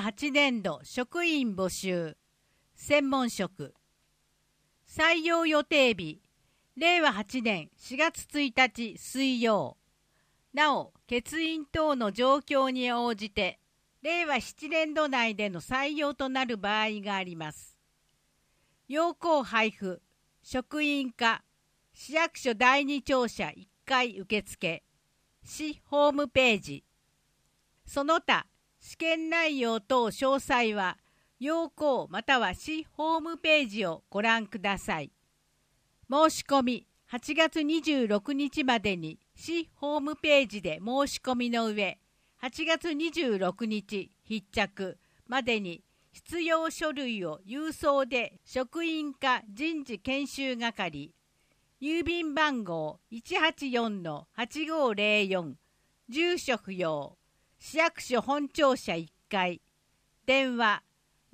8年度職員募集専門職採用予定日令和8年4月1日水曜。なお欠員等の状況に応じて令和7年度内での採用となる場合があります。要項配布職員課市役所第2庁舎1階受付市ホームページ。その他試験内容等詳細は要項または市ホームページをご覧ください。申し込み8月26日までに市ホームページで申し込みの上、8月26日必着までに必要書類を郵送で職員課人事研修係、郵便番号 184-8504、住所不要、市役所本庁舎1階、電話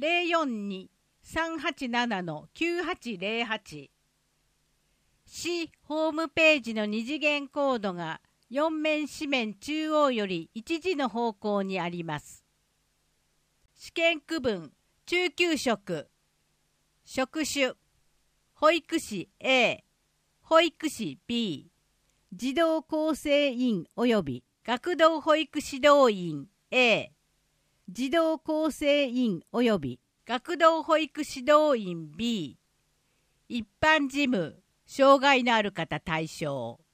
042-387-9808。市ホームページの二次元コードが4面四面中央より1時の方向にあります。試験区分中級職職種保育士 A、保育士 B、児童構成員及び学童保育指導員 A、児童構成員及び学童保育指導員 B、一般事務障害のある方対象。